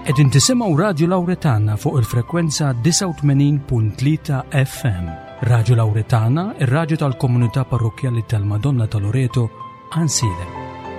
Qegħdin tisimgħu Radju Lawretana fuq il-frekwenza 89.3 FM. Radju Lawretana, ir-radju tal-Komunità Parrokjali tal-Madonna ta' Loreto, Ansilem.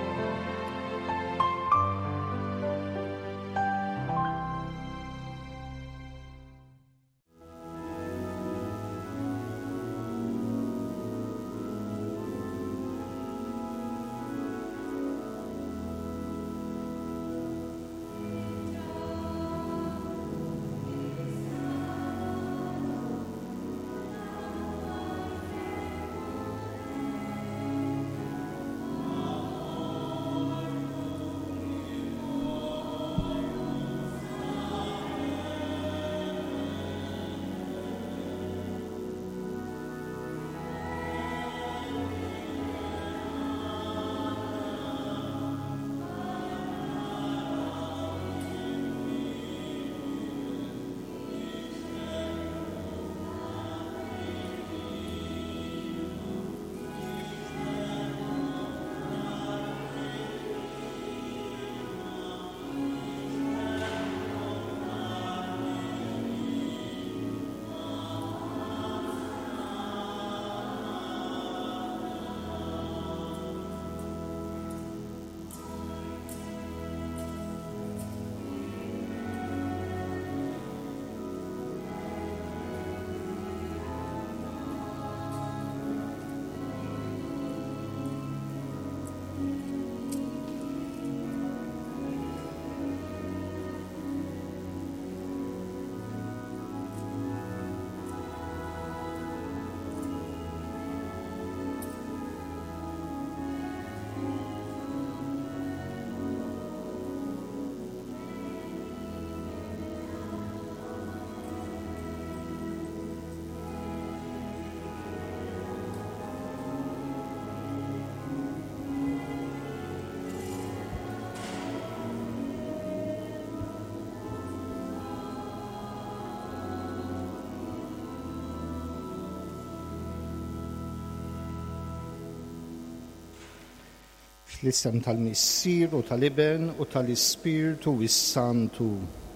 Fl-isem tal-Missier u tal-Iben u tal-Ispirtu is-Santu.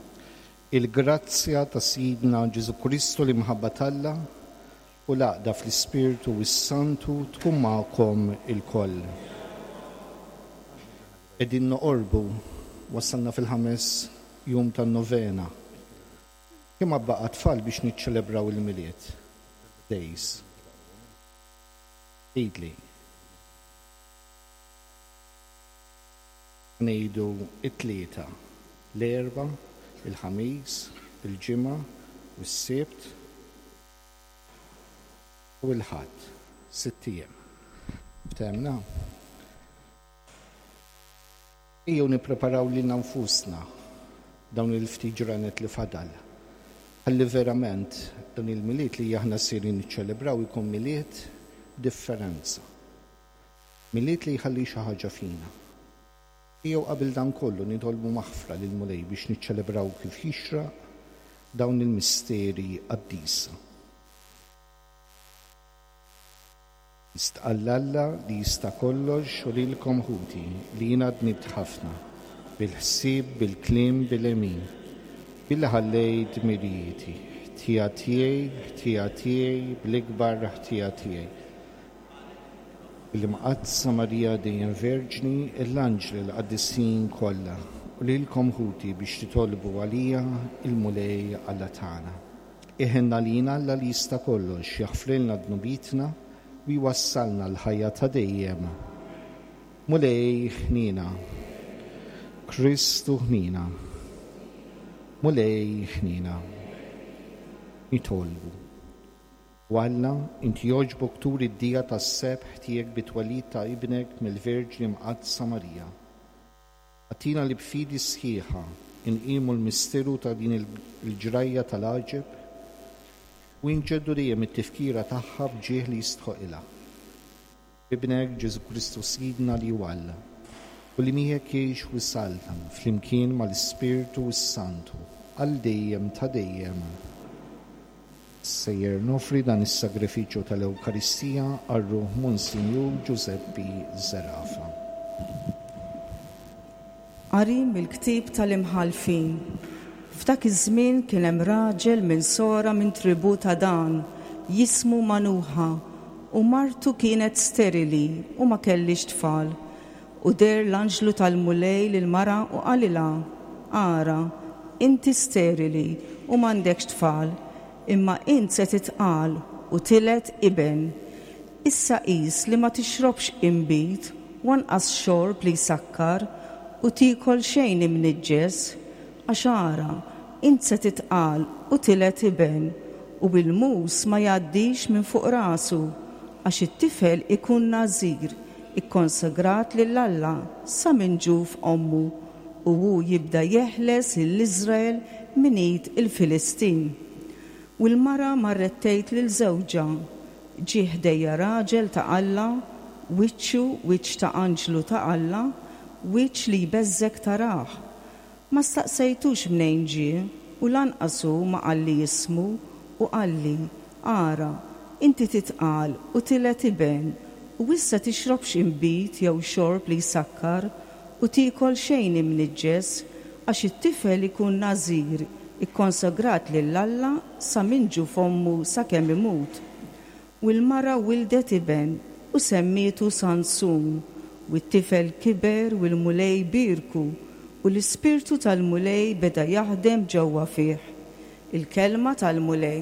Il-grazzja ta' Sidna Ġesu Kristu li mħabba Alla u l-għaqda fl-Ispirtu is-Santu tkun magħkom il-koll. Qegħdin noqorbu wasalna fil-5 jum tan-novena. Kemm baqa' tfal biex niċċelebraw il-miliet. Days. Eidli. Ngħidu it-tlieta, l-erba, il-ħamis, il-ġimgħa u s-sibt u l-ħadd, 6 ijiem. Ftemna? Ejjew nippreparaw lilna nfusna dawn il-ftit ġranet li fadal. Ħalli verament dawn il-miliet li aħna sirin niċċelebraw ikun miliet differenza. Miliet li jħalli xi ħaġa fina. Jew qabel dan kollu nitolbu maħfra lil Mulej biex niċċelebraw kif jixraq dawn il-misteri qaddisa. Istqallalla li jista' kollox u lilkom ħuti li jiena dnibt ħafna bil-ħsieb, bil-kliem, bil-emin, billi ħallejt mirijieti, ħtija tiegħi, bl-ikbar ħtija tiegħi. Il-mqazza Marija dejjem Verġni, l-anġli l-qaddisin kollha u lilkom ħuti biex titolbu għalija il-Mulej Alla tagħna. Iħenna lina Alla li jista' kollox jaħfrilna dnubitna u jwassalna l-ħajja ta' dejjem. Mulej ħnina, Kristu ħnina, Mulej ħnina. Nitolbu. U Alla, inti jogħġbok tur id-dija tas-sebħ tiegħek bit-twelid ta' ibnek mill-Verġni mqazza Marija. Għatina li b'fidi sħiħa inqimu l-misteru ta' din il-ġrajja tal-għaġeb u nġeddu dejjem it-tifkira tagħha bġieħ li jistħoqilha. Ibnek Ġesu Kristu Sidna li hu Alla u li miegħek jgħix u jsaltam flimkien mal-Ispirtu s-Santu għal dejjem ta' dejjem. Sejjer nofri dan is-sagrifiċċju tal-Ewkaristija għar-Ruħ Monsinjur Giuseppe Zerafa. Qari mill-ktieb tal-imħalfin. F'dak iż-żmien kien hemm raġel minn sora minn tribu ta' Dan, jismu Manuħa, u martu kienet sterili u ma kellix tfal. U der l-anġlu tal-mulej lil-mara u qalilha: Ara, inti sterili u m'għandekx tfal, imma int se titqal u tilet iben. Issa qis li ma tixrobx imbit wanqas xorb li jsakkar u tikol xejn imniġġes, għax ara int se titqal u tilet iben u bil-mus ma jgħaddix minn fuq rasu, għax it-tifel ikun nażir, ikkonsegrat lill-Alla sa minn ġuf ommu, u hu jibda jeħles lill-Iżrael min id il-Filistin. U l-mara marret tgħid lil żewġha: ġie ħdejja raġel ta' Alla, wiċċu wiċċ ta' anġlu ta' Alla, wiċċ li jbeżżek taraħ. Ma staqsejtux mnejn ġie u lanqasu ma qalli jismu u qalli: Ara, inti titqal u tilet iben u issa tixrobx imbit jew xorb li jsakkar u tikol xejn imniġġes, għax it-tifel ikun nażir, ikkonsegrat lill-Alla sa minn ġuf ommu sakemm imut. U l-mara wildet iben u semmietu Sansum, u t-tifel kiber u l-mulej birku u l-ispirtu tal-mulej beda jaħdem ġewwa fih. Il-kelma tal-mulej.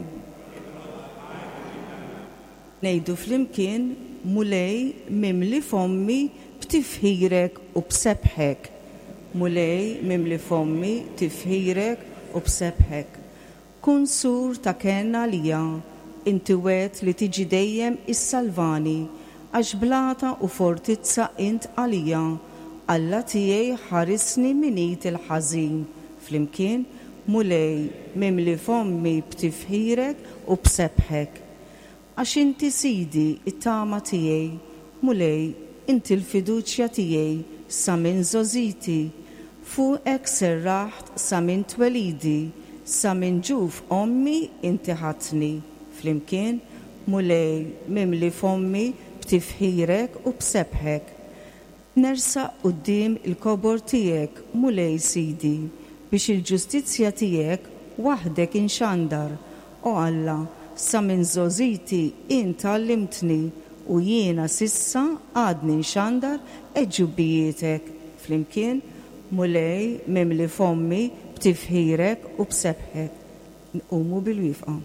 Ngħidu flimkien: mulej mimli fommi b'tifħirek u b'sebħek. Mulej mimli fommi tifħirek u b'sebħek. Kun sur ta' kenna lija, inti wet li tiġi dejjem is-salvani, għax blata u fortizza int għalija, Alla tiegħi ħarisni minit il-ħażin. Flimkien: mulej mimli fommi b'tifħirek u b'sebħek. Għax inti Sidi it-tama tiegħi, mulej inti l-fiduċja tiegħi sa minn żożiti, fuqek serraħt sa minn twelidi, sa minn ġuf ommi inti ħatni. Flimkien: mulej mimli fommi b'tifħirek u b'sebħek. Nersa quddiem il-kobor tiegħek, mulej Sidi, biex il-ġustizzja tiegħek waħdek inxandar. O Alla, sa minn żożiti int għallimtni u jiena sissa għadni nxandar eġġubbijietek. Flimkien: mulej mimli fommi b'tifħirek u b'sebħek. Nqumu bil-wifqa.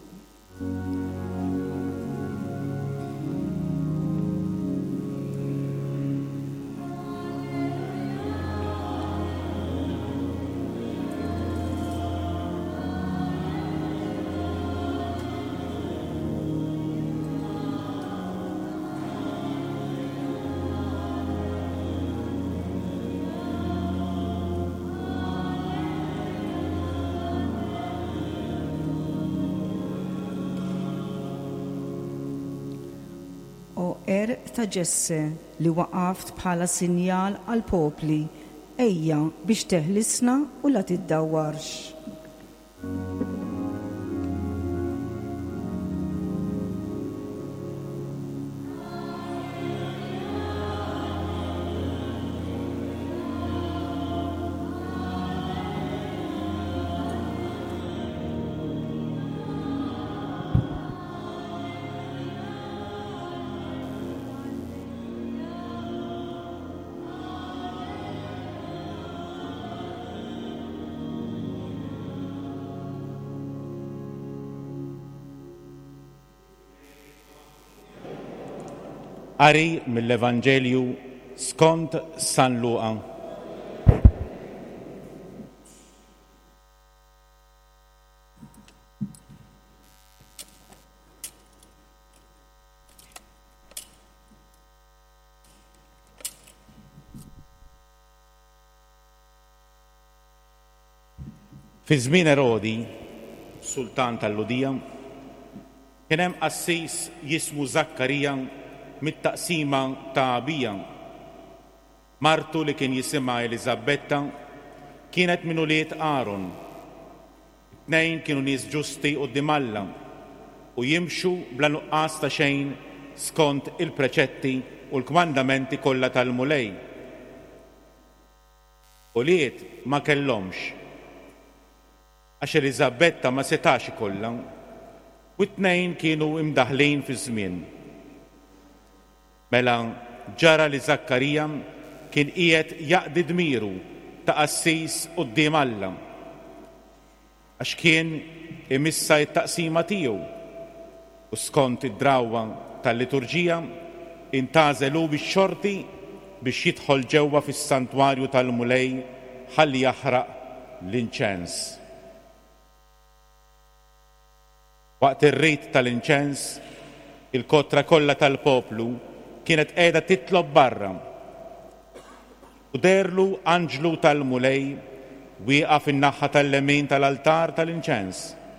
Ta' Ġesse li waqaft bħala sinjal għal popli, ejja biex teħlisna u la tiddawwarx. Qari mill-Evanġelju skont San Luqa. Fi żmien Erodi, sultan tal-Ludija, kien hemm qassis jismu Zakkarija mit-taqsima ta' Abija. Martu li kien jisimha Eliżabetta kienet minn ulied Aaron. Tnejn kienu nies ġusti quddiem Alla u jimxu bla nuqqas ta' xejn skont il-preċetti u l-kmandamenti kollha tal-mulej. u liet ma kellhomx għax Eliżabetta ma setax ikollha u t-tnejn kienu imdaħlin fi żmien. Mela ġara li Zakkarija kien qiegħed jaqdi dmiru ta' qassis quddiem Alla għax kien imissa t-taqsima tiegħu u skont id-drawwa tal-liturġija intażel hu bix-xorti biex jidħol ġewwa fis-santwarju tal-mulej ħalli jaħraq l-inċens. Waqt ir-rit tal-inċens, il-kotra kollha tal-poplu kienet qiegħda titlob barra u derlu anġlu tal-mulej wieqa fin-naħa tal-lemin tal-altar tal-inċens.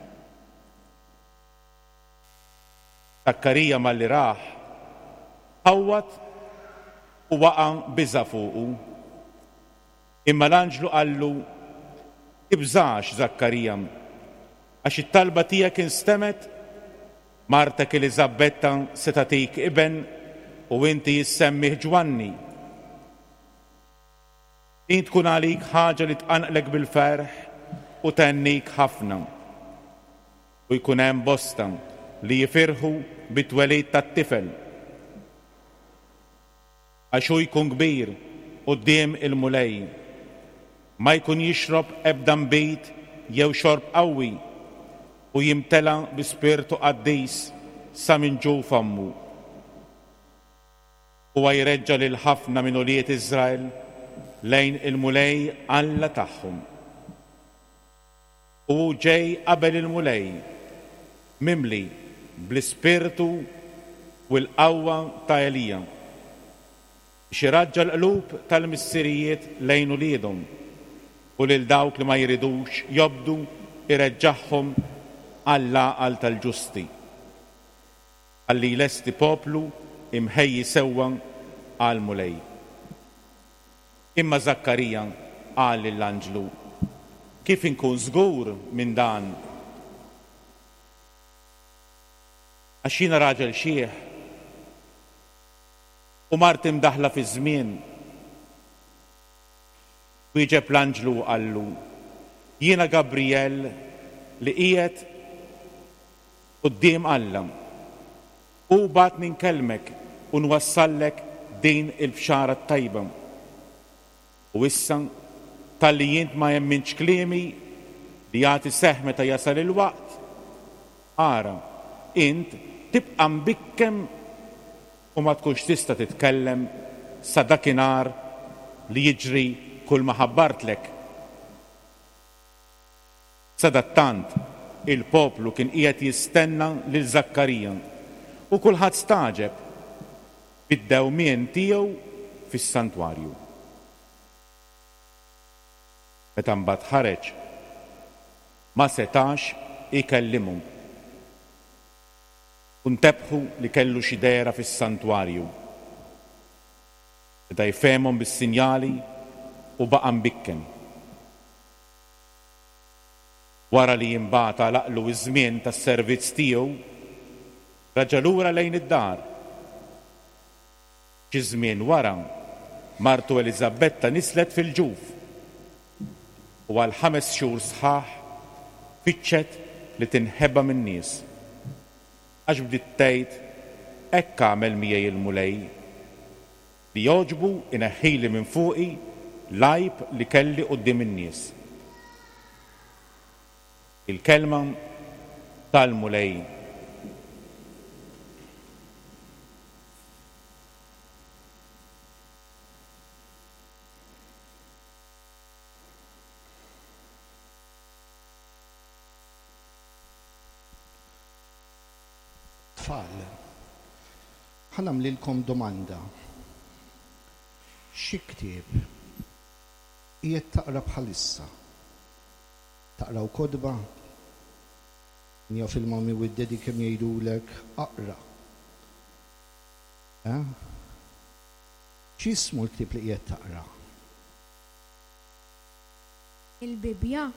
Zakkarija malli raħ ħawwat u waqa' biża' fuqu. Imma l-anġlu qallu tibżax Zakkarija għax it-talba tiegħek instemet, martek Eliżabetta se tagħtik iben u inti jissemmih Ġwanni. Din tkun għalik ħaġa li tqanqlek bil-ferħ u tennik ħafna. U jkun hemm bosta li jifirħu bit-twelid tat-tifel. Għax hu jkun kbir quddiem il-mulej, ma jkun jixrob ebda nbit jew xorb qawwi u jimtela bi spirtu qaddis sa minn ġu fammu. Huwa jreġġa' lil ħafna minn uliet Iżrael lejn il-mulej Alla tagħhom. U ġej qabel il-mulej mimli bl-ispirtu u l-qawwa ta' Elija biex iraġġa l-qlub tal-missirijiet lejn uliedhom u lil dawk li ma jridux jobdu ireġġaħħom għall-għaqal tal-ġusti. Ħalli lesti poplu imħejji sewwa għall-mulej. Imma Zakkarija qal lill-anġlu: kif inkun żgur minn dan? Għax jiena raġel xieħ u mart imdaħla fi żmien. Wieġeb l-anġlu qallu: jiena Gabriel li qiegħed quddiem Alla u bagħtni nkellmek u nwassallek din il-bxara tajba. U issa talli jint ma jemminx kliemi li jagħti seħħ meta jasal il-waqt, ara int tibqa' mbikkem u ma tkunx tista' titkellem sa dakinhar li jiġri kull ma ħabbartlek. Sadattant il-poplu kien qiegħed jistenna lil Zakkarija u kulħadd staġeb bid-dewmien tiegħu fis-santwarju. Meta mbagħad ħareġ ma setax ikellimhom. U ntebbħu li kellu xi dehra fis-santwarju. Meta jfehmhom bis-sinjali u baqa' mbikken. Wara li jimbagħat għalaqlu iż-żmien tas-servizz tiegħu, raġa' lura lejn id-dar. Xi żmien wara martu Eliżabetta nislet fil-ġuf u għal 5 xhur sħaħ fittxet li tinħebba min-nies. Għax bdiet tgħid hekk għamel miegħi il-mulej li jogħġbu ineħħili minn fuqi l-għajb li kelli quddiem in-nies. Il-kelma tal-mulej. Tfal, ħanamlilkom domanda. Xi ktieb qiegħed taqra bħalissa? Taqraw kodba? Nja fil-mami u d-dedi kemm jgħidulek aqra. X'ismu l-ktieb li qiegħed taqra? Il-Bibja.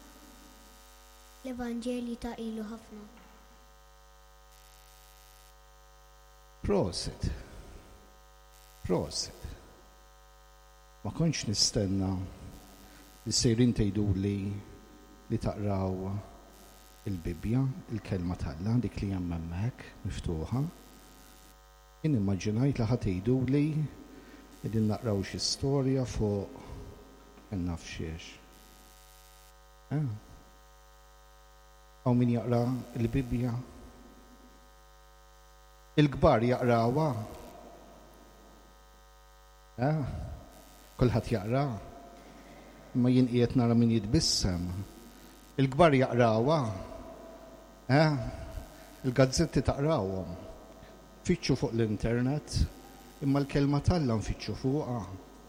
L-Evanġelji ta' ilu ħafna. Proset. Ma kontx nistenna Sejrin li taqraw il-Bibja, il-kelma tal-Alla, dik li hemm hemmhekk miftuħa. Jien immaġinajt li ħadd tgħiduli qegħdin naqraw xi storja fuq naf xiex. Hawn min jaqra il-Bibja. Il-kbar jaqrawha. Kulħadd jaqra. Ma jien qiegħed nara min jitbissem. Il-kbar jaqrawha. Il-gazzetti taqrawhom. Fitxu fuq l-internet, imma l-kelma tal-Alla nfittxu fuqha.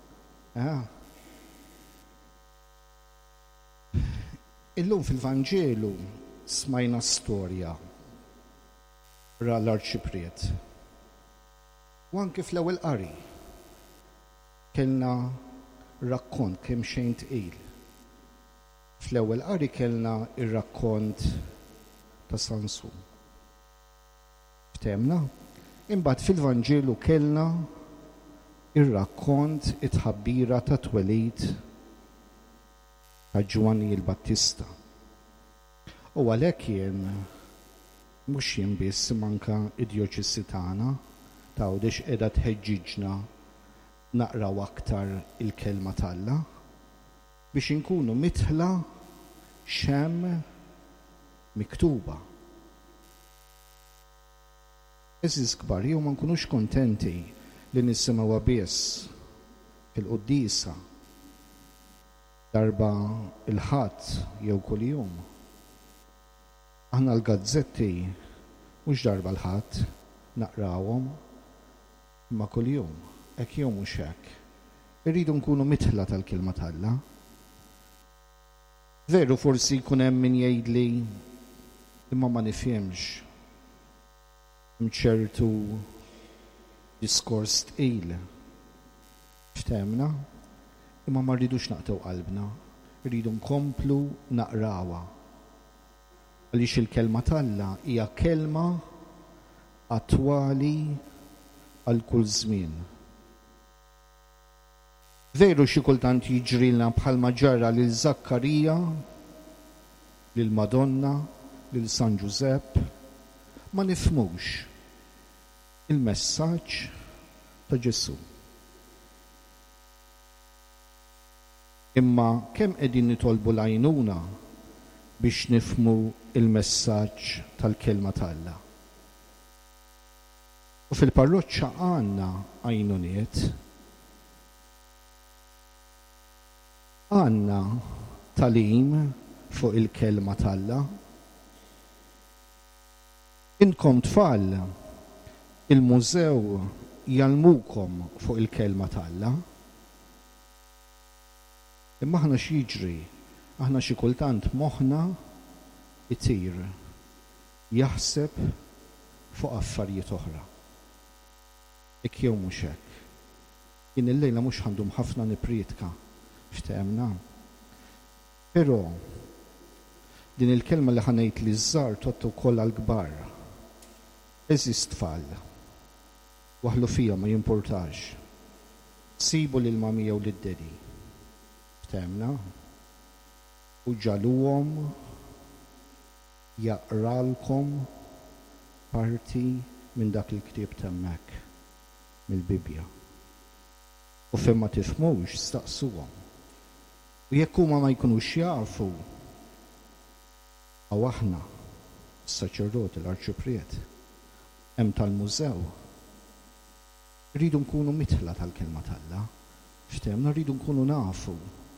Illum fil-Vanġelu smajna storja ra l-Arċipriet. U anke fl-ewwel qari kellna rakkont kemm xejn tqil. Fl-ewwel qari kellna ir-rakkont ta' Sansu. Ftemna? Imbagħad fil-Vanġelu kellna ir-rakkont it-tħabbira ta' twelid ta' Ġwanni il-Battista. U għalhekk jien mhux jien biss manka id-djoċessi tagħna ta' għodex qiegħda tħeġġiġna naqraw aktar il-kelma tal-Alla biex inkunu mitħla xemm miktuba. Eżiż kbar, jew ma nkunux kontenti li nisimgħuha biss fil-qudiesa darba il-ħadd jew kuljum. Aħna l-gazzetti mhux darba l-ħadd naqrawhom imma kuljum, hekk jew mhux hekk. Irridu nkunu mitħla tal-kelma tal-Alla. Veru forsi jkun hemm min jgħidli imma ma nifhimx. Mċertu diskors tqil. Ftemna? Imma ma rridux naqtew qalbna. Rridu nkomplu naqrawha. Għaliex il-kelma tal-Alla hija kelma attwali għal kull żmien. Veru xi kultant jiġrilna bħalma ġara lil Zakkarija, lil Madonna, lil San Giuseppe, ma nifhmux il-messaġġ ta' Ġesu. Imma kemm qegħdin nitolbu l-għajnuna biex nifhmu il-messaġġ tal-kelma tal-Alla. U fil-parroċċa għandna għajnuniet, għandna talim fuq il-kelma tal-Alla. Inkom tfal, il-mużew jalmukom fuq il-kelma tal-Alla. Imma aħna x'jiġri, aħna xi kultant moħħna itir jaħseb fuq affarijiet oħra. Hekk jew mhux hekk. Jien illejla mhux għandhom ħafna niprietka f'temna. Però din il-kelma li ħanejt li żżar tot ukoll għall-kbar. Eżis tfal, waħlu fija ma jimpurtax. Sibu lil mamija u lid-dedi. Ftemna? U ġaluhom jaqralkom parti minn dak il-ktieb temmek mill-Bibja. U fejn ma tifhmux staqsuhom. U jekk huma ma jkunux jafu għaw aħna s-saċerdoti l-Arċipriet hemm tal-mużew. Rridu nkunu mitħla tal-kelma tal-Alla. Ftemna rridu nkunu nafu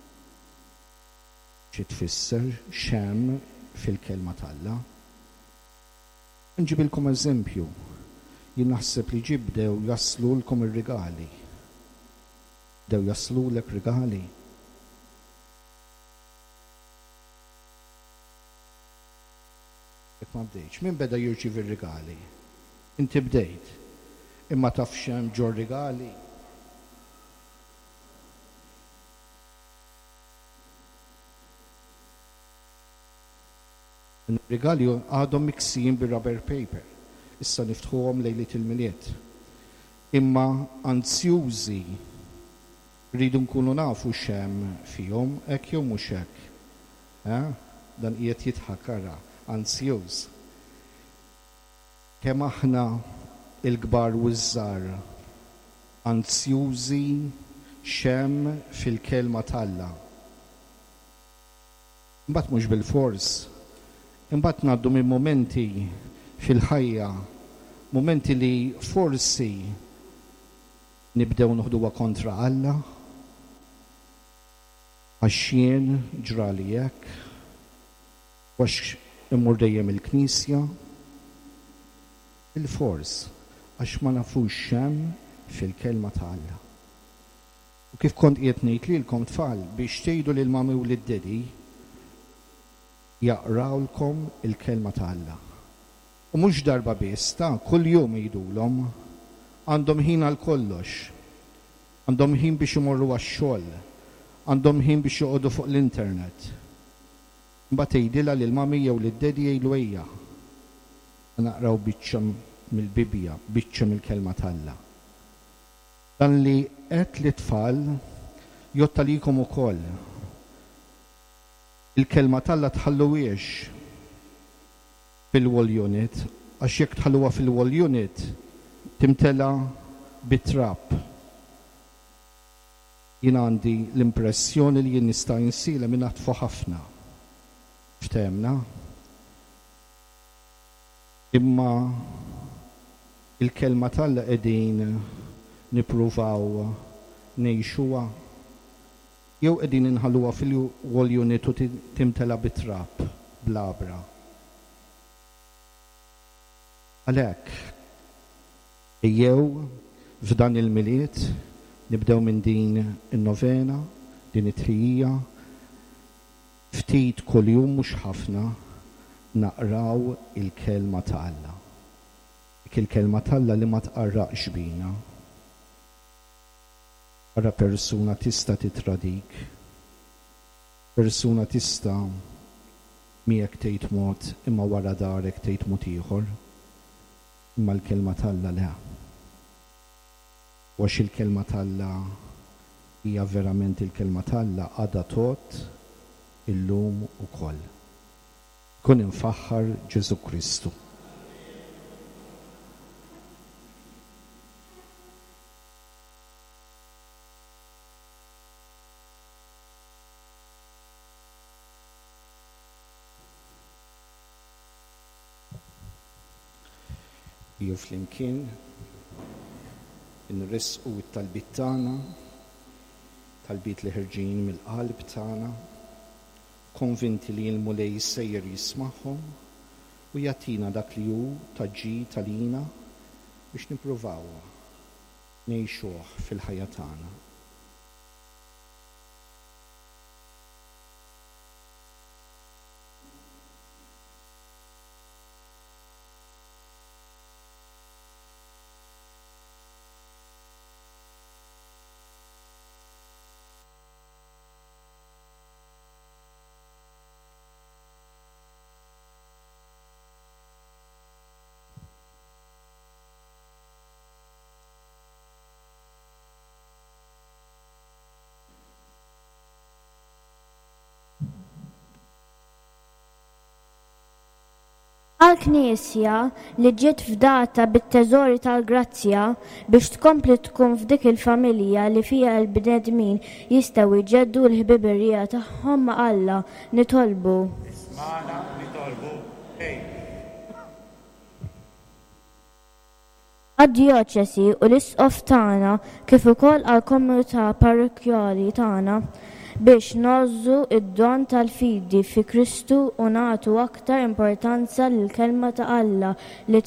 xi tfisser xemm fil-kelma tal-Alla. Nġibilkom eżempju. Jien naħseb li bdew jaslulkom ir-rigali. Bdew jaslulek rigali. Jekk ma bdejx, min beda jirċievi ir-rigali? Inti bdejt. Imma taf xemm ġo rigali. Il-rigali għadhom miksijin bir-rubber paper. Issa niftħuhom lejliet il-miliet. Imma anzjużi Rridu nkunu nafu x'hemm fihom hekk jew mhux hekk. Dan qiegħed jidħak ara, anzjuż. Kemm aħna il-kbar u ż-żgħar anzjużi x'hemm fil-kelma t'Alla. Imbagħad mhux bil-fors, imbagħad ngħaddu minn momenti fil-ħajja, momenti li forsi nibdew noħduha kontra Alla, għax jien ġrali hekk, għax immur dejjem il-Knisja, il-fors, għax ma nafux xemm fil-kelma t'Alla. U kif kont qiegħed ngħid lilkom tfal biex tgħidu lil mami u lid-dedi jaqrawlkom il-kelma t'Alla. U mhux darba biss, kuljum jgħidulhom għandhom ħin għal kollox, għandhom ħin biex imorru għax-xogħol, għandhom ħin biex joqogħdu fuq l-internet. Mbagħad tgħidilha lil mami jew lid-dedi jgħidu ejja naqraw biċċa mill-Bibja, biċċa mill-kelma t'Alla. Dan li qed li tfal jotta likom ukoll. Il-kelma t'Alla tħalluwiex fil-wall unit, għax jekk tħalluha fil-wall unit timtela bit-trapp. Jien għandi l-impressjoni li jien nista' insila minn naħtfu ħafna. Ftemna? Imma il-kelma t'Alla qegħdin nippruvaw ngħixuha jew qegħdin inħalluha fil-wall unit u timtela bit-trapp blabra. Għalhekk ejjew f'dan il-miliet nibdew minn din in-novena, din it-tħijja, ftit kuljum mhux ħafna naqraw il-kelma t'Alla. Il-kelma t'Alla li ma tqarraqx bina. Ara persuna tista' titradik. Persuna tista' miegħek tgħid mod imma wara darek tgħid mod ieħor. Imma l-kelma t'Alla le. Għax il-kelma t'Alla hija verament il-kelma t'Alla għadha tot illum ukoll. Kun infaħħar Ġesu Kristu. Jew flimkien inrisqu t-talbit tagħna, talbit li ħerġin mill-qalb tagħna, konvinti li l-mulej sejjer jismagħhom u jagħtina dak li hu taġġi talina biex nippruvaw ngħixuh fil-ħajja tagħna. Għal-Knisja li ġiet fdata bit-teżori tal-grazzja biex tkompli tkun f'dik il-familja li fiha l-bnedmin jistgħu jġeddu l-ħbiberija tagħhom ma' Alla nitolbu. Ismana nitolbu. Għad-dioċesi u l-isqof tagħna kif ukoll għall-komunità parrokjali tagħna biex nozzu id-don tal-fidi fi Kristu u nagħtu aktar importanza lill-kelma ta' Alla li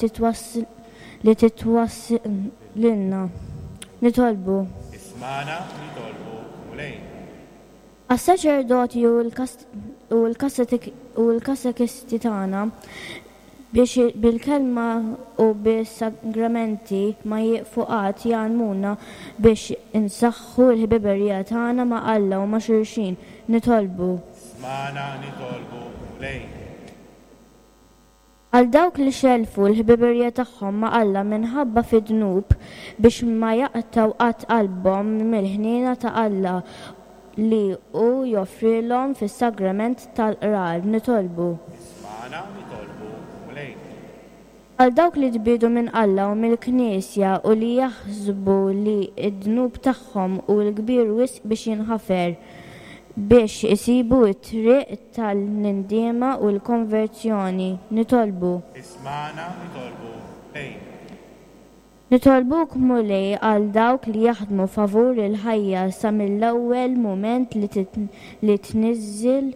titwassilna. Nitolbu. Ismana nitolbu mulej. Għas-saċerdoti u l-katekisti tagħna biex bil-kelma u bis-sagramenti ma jiqfuqat jgħalmuna biex insaħħu l-ħbiberija tagħna ma' Alla u ma' xulxin. Nitolbu. Smana nitolbu lej. Għal dawk li xelfu l-ħbiberja tagħhom ma' Alla minħabba fid-dnub biex ma jaqtaw qatt qalbhom mill-ħniena ta' Alla li hu joffrilhom fis-sagrament tal-qrar nitolbu. Ismana nitolbu mulej. Għal dawk li tbiedu minn Alla u mill-Knisja u li jaħsbu li d-dnub tagħhom u l-kbir wisq biex jinħafer biex isibu t-triq tal-nindiema u l-konverzjoni nitolbu. Ismana nitolbu mulej. Nitolbuk mulej għal dawk li jaħdmu favur il-ħajja sa mill-ewwel mument li tniżżil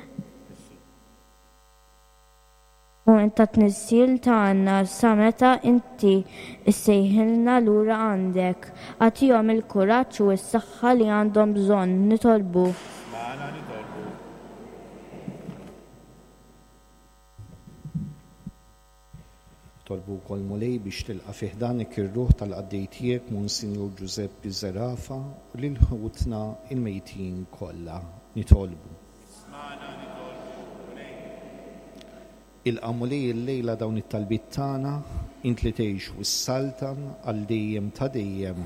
u inta tniżżil tagħna sa meta inti issejħilna lura għandek. Għatihom il-kuraġġ u s-saħħa li għandhom bżonn nitolbu. Ismana nitolbu. Tolbu kol mulej biex tilqa fiħdanek ir-ruħ tal-qaddej tiegħek Monsinjur Giuseppe Zerafa u lil ħutna il-mejtin kollha nitolbu. Il-qamulej il-lejla dawn it-talbit tagħna int li tgħix wis-saltan għal dejjem ta' dejjem.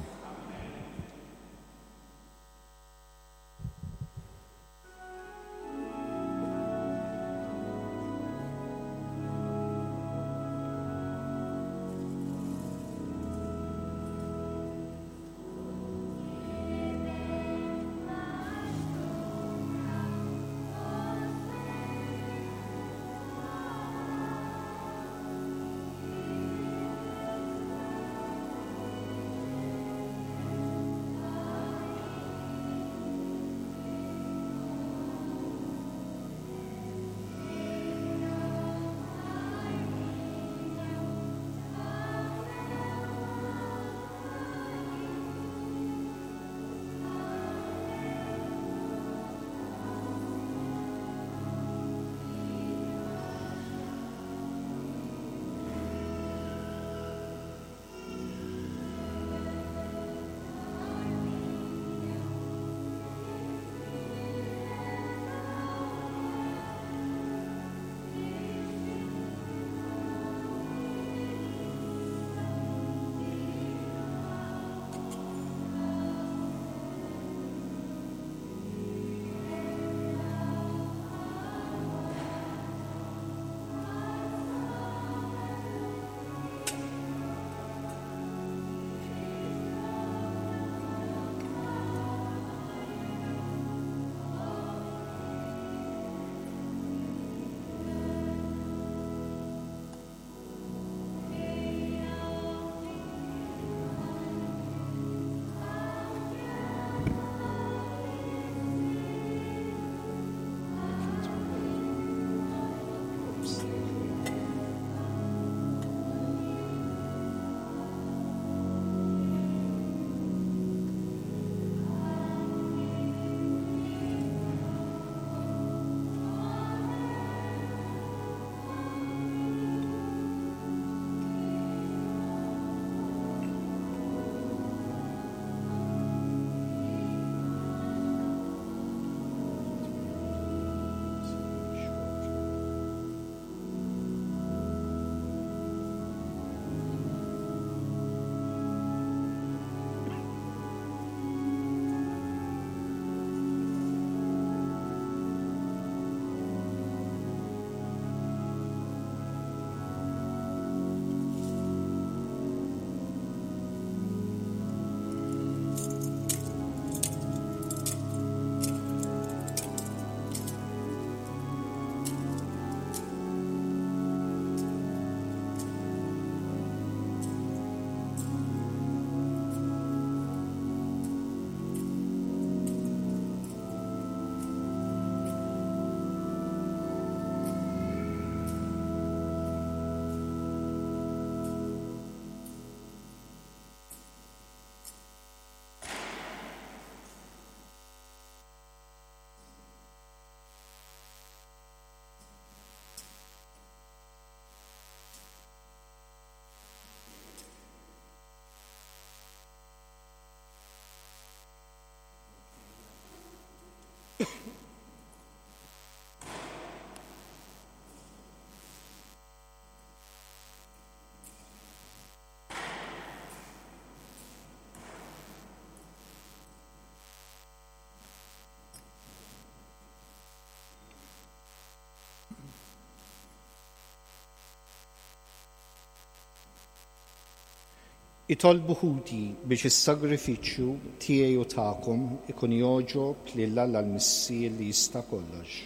Itolbu ħuti biex is-sagrifiċċju tiegħi u tagħkom ikun jogħġob lil-Alla l-Missir li jista' kollox.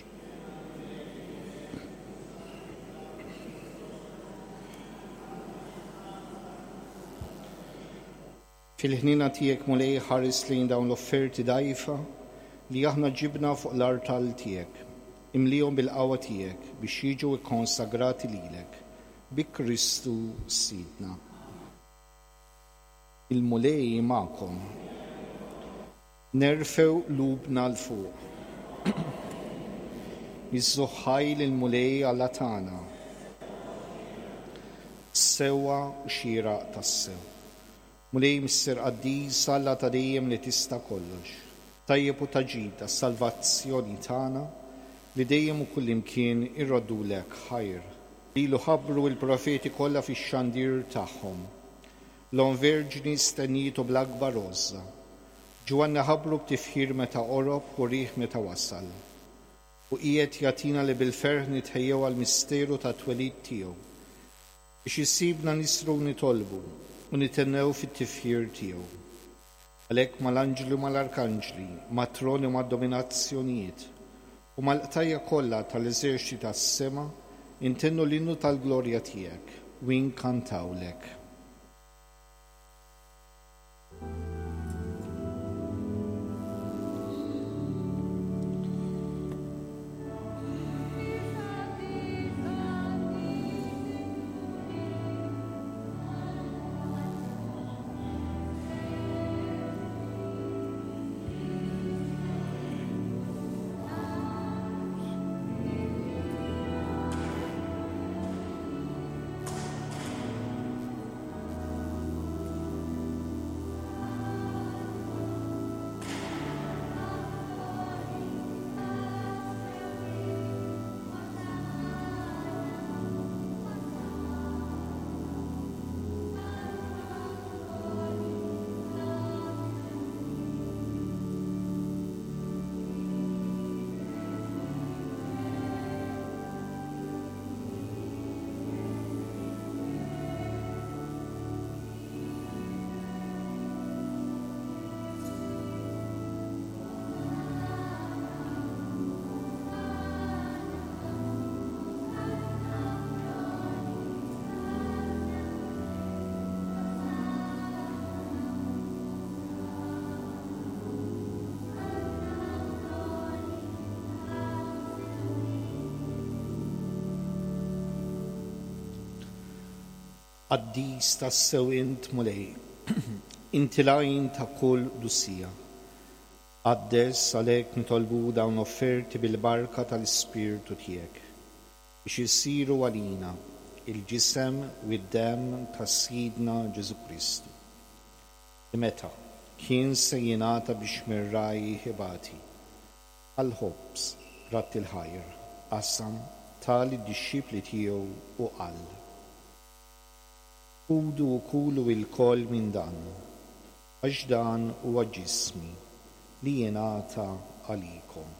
Fil-ħnina tiegħek mulej ħares lejn dawn l-offerti dgħajfa li aħna ġibna fuq l-artal tiegħek, imlihom bil-qawwa tiegħek biex jiġu kkonsagrati lilek bi Kristu Sidna. Il-mulej magħkom. Nerfew lubna l-fuq. Iż-żuħħajl il-mulej Alla tagħna. Sewwa u xieraq tas-sew. Mulej Mister Qaddiż Alla ta' dejjem li tista' kollox. Tajjeb u taġid għas-salvazzjoni tagħna li dejjem u kullimkien irroddulek ħajr. Lilu ħabbru l-profeti kollha fix-xandir tagħhom. L-on verġni stennitu bl-akbar rozza. Ġwanna ħabru b'tifħir meta qorob u riħ meta wasal. U qiegħed jagħtina li bil-ferħ nitħejjew għall-misteru ta' twelid tiegħu. Biex issibna nisru nitolbu u nitennew fit-tifħir tiegħu. Għalhekk mal-anġli u mal-arkanġli, matroni u mad-dominazzjonijiet u mal-qtajja kollha tal-eżerċiti tas-sema intennu l-innu tal-glorja tiegħek u inkantawlek. Qaddiż tas-sew int mulej, inti l-għajn ta' kull dussija. Qaddes għalhekk nitolbu dawn offerti bil-barka tal-Ispirtu tiegħek biex isiru għalina il-ġisem u d-demm tas-Sidna Ġesu Kristu. Meta kien se jingħata biex mirraji ħibati għall-ħobbs rat il-ħajr qasam tal-dixxipli tiegħu u qal. Ħudu u kulu il-koll minn dan, għax dan huwa ġismi li jingħata għalikom.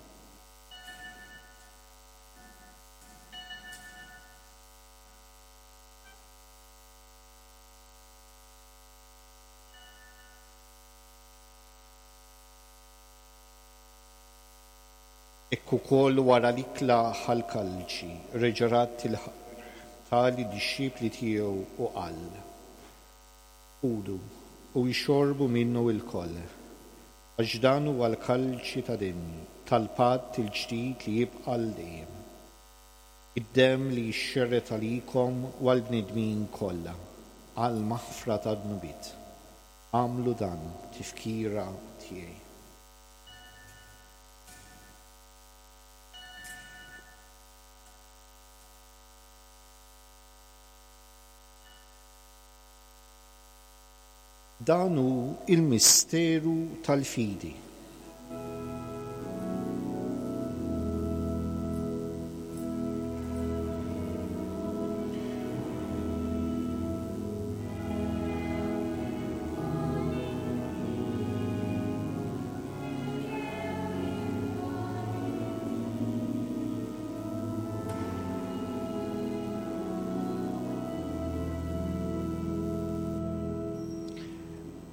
Ekku koll wara l-ikla ħal-kalċi, reġerat tali dixxipli tiegħu u qal. Ħudu u jxorbu minnu il-koll, għax dan huwa l-kalċi ta' demmi tal-patt il-ġdid li jibqa' l-dejjem. Id-demm li jxxerret għalikom u għall-bnedmin kollha għall-maħfra tad-nubit. Għamlu dan tifkira tiegħi. Dan hu il-misteru tal-fidi.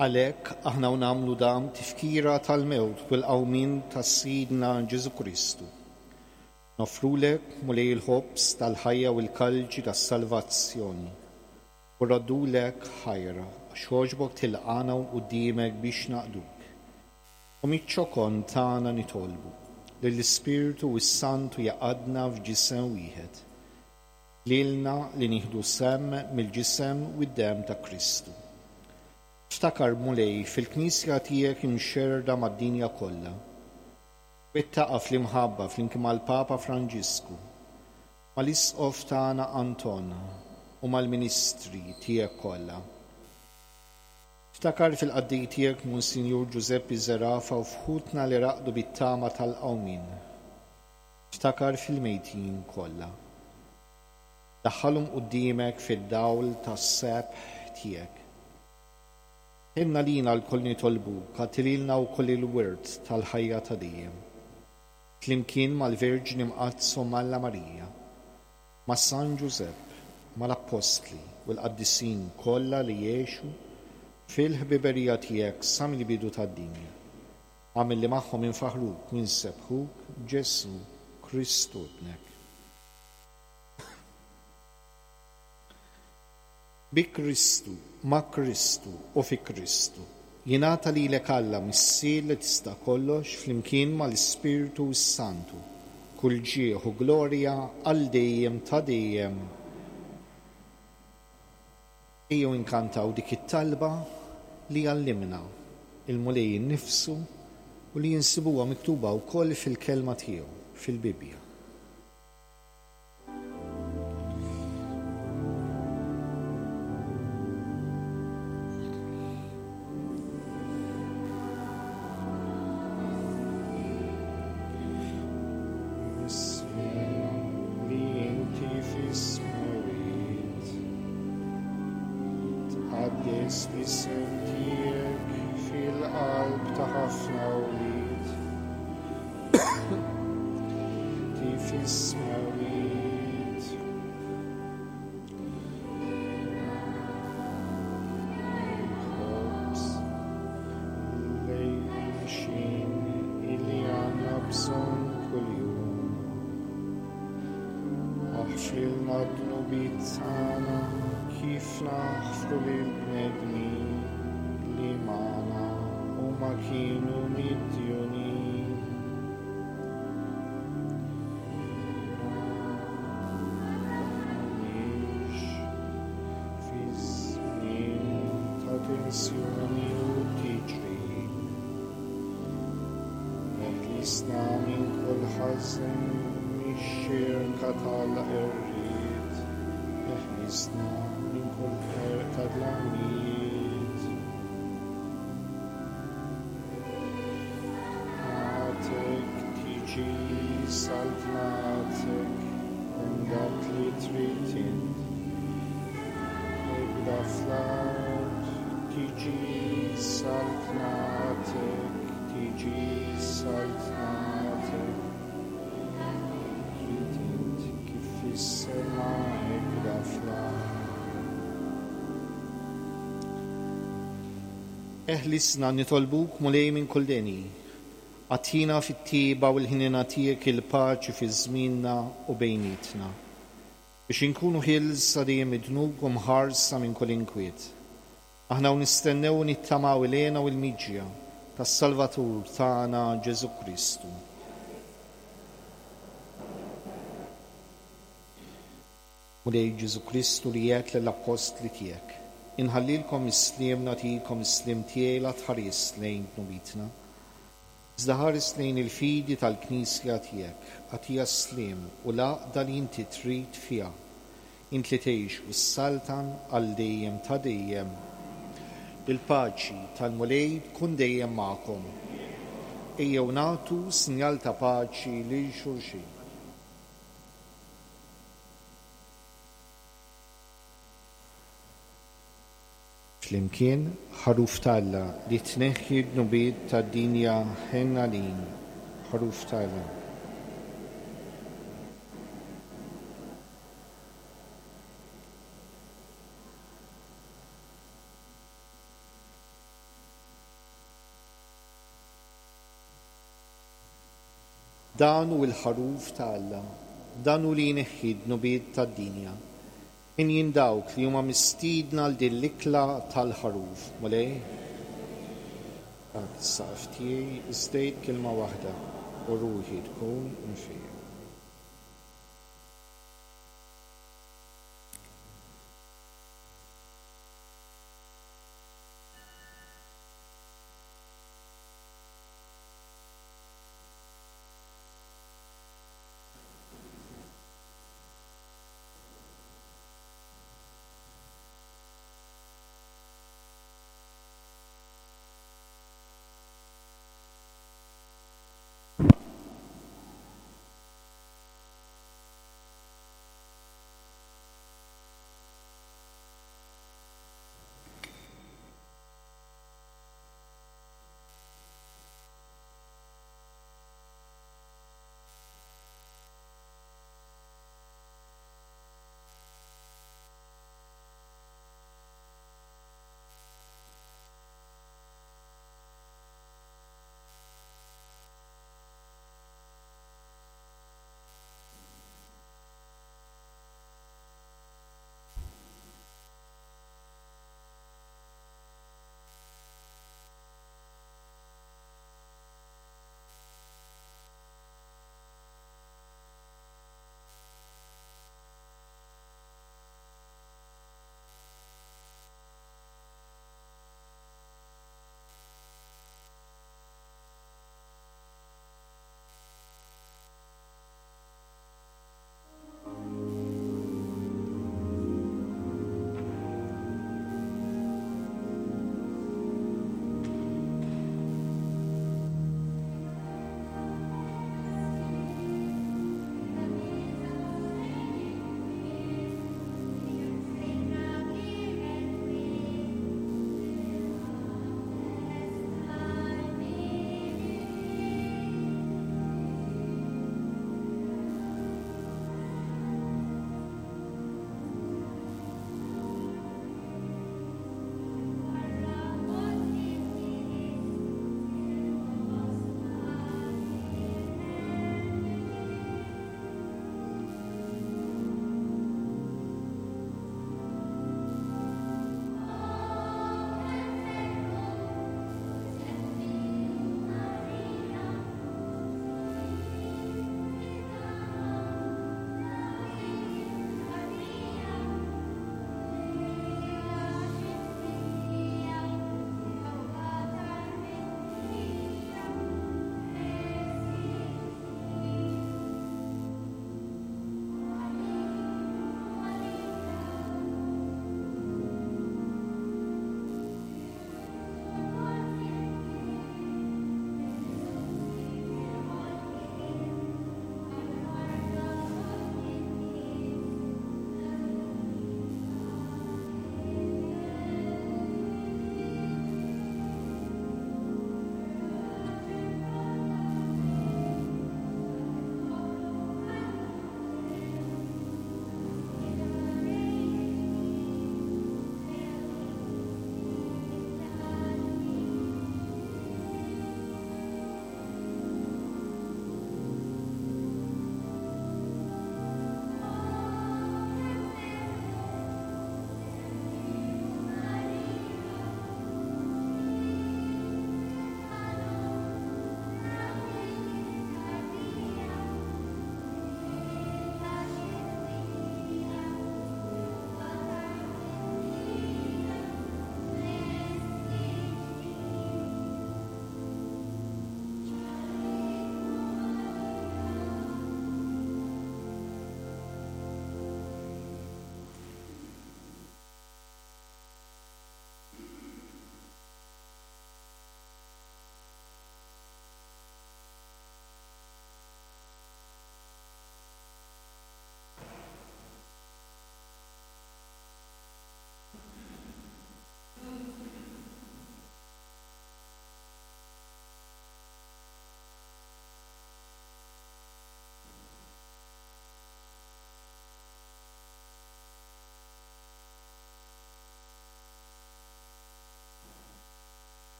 Għalhekk aħna nagħmlu dam tifkira tal-mewt u l-qawmin tas-Sidna Ġesu Kristu. Nofrulek mulej il-ħobs tal-ħajja u l-kalġi tas-salvazzjoni. U raddulek ħajra għax ħoġbok tilqana quddiemek biex naqduk. U miċ-ċokon tagħna nitolbu lill-Ispiritu u s-Santu jaqadna f'ġisem wieħed. Lilna li nieħdu sem mill-ġisem u d-dem ta' Kristu. Ftakar mulej fil-Knisja tiegħek imxerda mad-dinja kollha. Wettaqa fl-imħabba flimkien mal-Papa Franġisku, mal-Isqof tagħna Anton u mal-Ministri tiegħek kollha. Ftakar fil-qaddej tiegħek Monsinjur Giuseppe Zerafa u fħutna li raqdu bit-tama tal-qawmin. Ftakar fil-mejtin kollha. Daħħalhom quddiemek fid-dawl tas-sebħ tiegħek. Inna lina l-koll nitolbuk għatililna wkoll il-wirt tal-ħajja ta' dejjem. Flimkien mal-Verġini Mqaddsa Malla Marija, ma' San Giuseppe, mal-Apostli u l-Qaddisin kollha li jgħixu fil-ħbiberija tiegħek sa mill-bidu tad-dinja. Għamil li magħhom infaħruk u nsebħuk Ġesu Kristu ibnek. Bi Kristu, ma' Kristu u fi Kristu. Jingħata lilek Alla missier li tista' kollox flimkien mal-Ispiritu u s-Santu. Kull ġieħ u glorja għal dejjem ta' dejjem. Ejjew inkantaw dik it-talba li għallimna il-mulej innifsu u li jinsibuha miktuba wkoll fil-kelma tiegħu fil-Bibja. Eħlisna nitolbuk mulej minn kull deni. Għatina fit-tieba u l-ħinina tiegħek il-paċi fi żmienna u bejnietna. Biex inkunu ħilsa dejjem idnuk u mħarsa minn kull inkwiet. Aħna nistennew nittamaw il-għena u l-miġja tas-Salvatur tagħna Ġesu Kristu. Mulej Ġesu Kristu li jgħid lill-Apostli tiegħek. Inħallilkom is-sliem nagħtikom is-sliem tiegħi la tħares lejn nubitna. Iżda ħares lejn il-fidi tal-Knisja tiegħek, għatija sliem u laqda li inti trid fiha. Int li tgħix u s-saltan għal dejjem ta' dejjem. Il-paċi tal-mulej tkun dejjem magħkom. Ejjew nagħtu sinjal ta' paċi lil xulxin. Flimkien ħaruf talla li tneħħi d-nubiet tad-dinja ħenna lin ħaruf talla. Dan u l-ħaruf ta' Alla, dan u li jneħħi d-nubiet tad-dinja. In dawk li huma mistiedna l din l-ikla tal-ħaruf. Mulej? Saqf tiegħi iżdejt kelma waħda u ruħi tkun mfejn.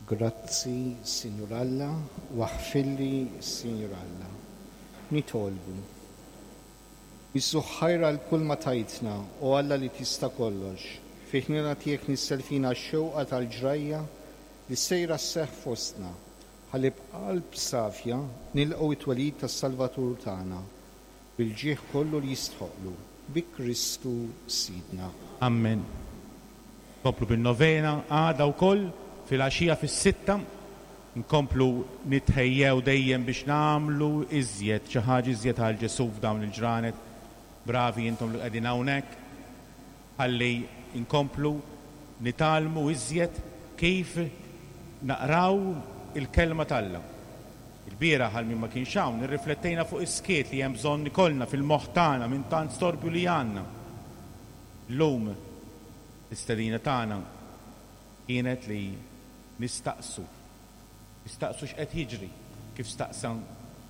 Grazzi, Signor Alla, waħfilli, Signor Alla. Nitolbu. Issuħħajra l-kull ma tajtna u Alla li tista kollox. Fiħnina tiegħek nisselfina x-xewqa tal-ġrajja li sejra s-seħ fostna. Ħalli b'qalb safja nilqgħu it-twelid tas-Salvatur tagħna bil-ġieħ kollu li jistħoqlu bi Kristu Sidna. Amen. Nkomplu bin-novena għada wkoll fil-għaxija fis-sitta nkomplu nitħejjew dejjem biex nagħmlu iżjed xi ħaġa iżjed għal Ġesu f'dawn il-ġranet. Bravi intom li qegħdin hawnhekk. Ħalli nkomplu nitalmu iżjed kif naqraw il-kelma tal-Alla. Il-bieraħ għal min ma kienx hawn nirriflettejna fuq is-skiet li hemm bżonn ikollna fil-moħħ tagħna minn tant storbju li għandna. Llum l-istedina tagħna kienet li nistaqsu x'qed jiġri kif staqsan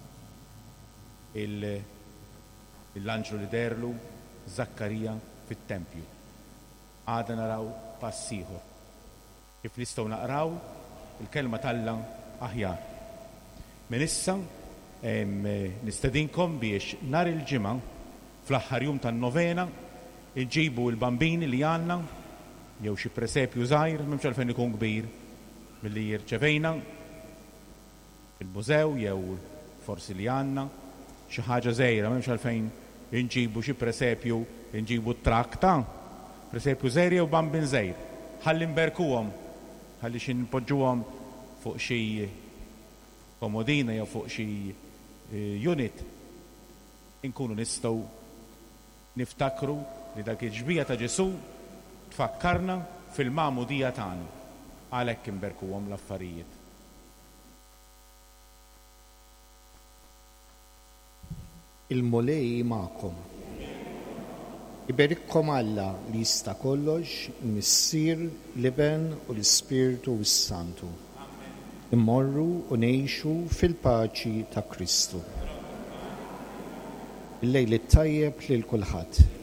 l-anġlu li derlu Zakkarija fit-tempju. Għada naraw pass ieħor kif nistgħu naqraw il-kelma tal-Alla aħjar. Min issa nistedinkom biex nhar il-ġimgħa fl-aħħar jum tan-novena iġibu l-bambini li għandna jew xi presepju żgħir m'hemmx għalfejn ikun kbir milli jirċevejna fil-mużew jew forsi li għandna xi ħaġa żgħira m'hemmx għalfejn inġibu xi presepju inġibu trakta presepju żgħir jew bambin żgħir. Ħalli nberkuhom ħalli xi npoġġuhom fuq xi komodina jew fuq xi unit inkunu nistgħu niftakru li dak il-ġbija ta' Ġesu tfakkarna fil-magħmudija tagħna għalhekk inberkuhom l-affarijiet. Il-mulej magħkom. Iberikkom Alla li jista' kollox, il-Missier, l-Iben u l-Ispirtu u s-Santu. Immorru u ngħixu fil-paċi ta' Kristu. Il-lejl it-tajjeb lil kulħadd.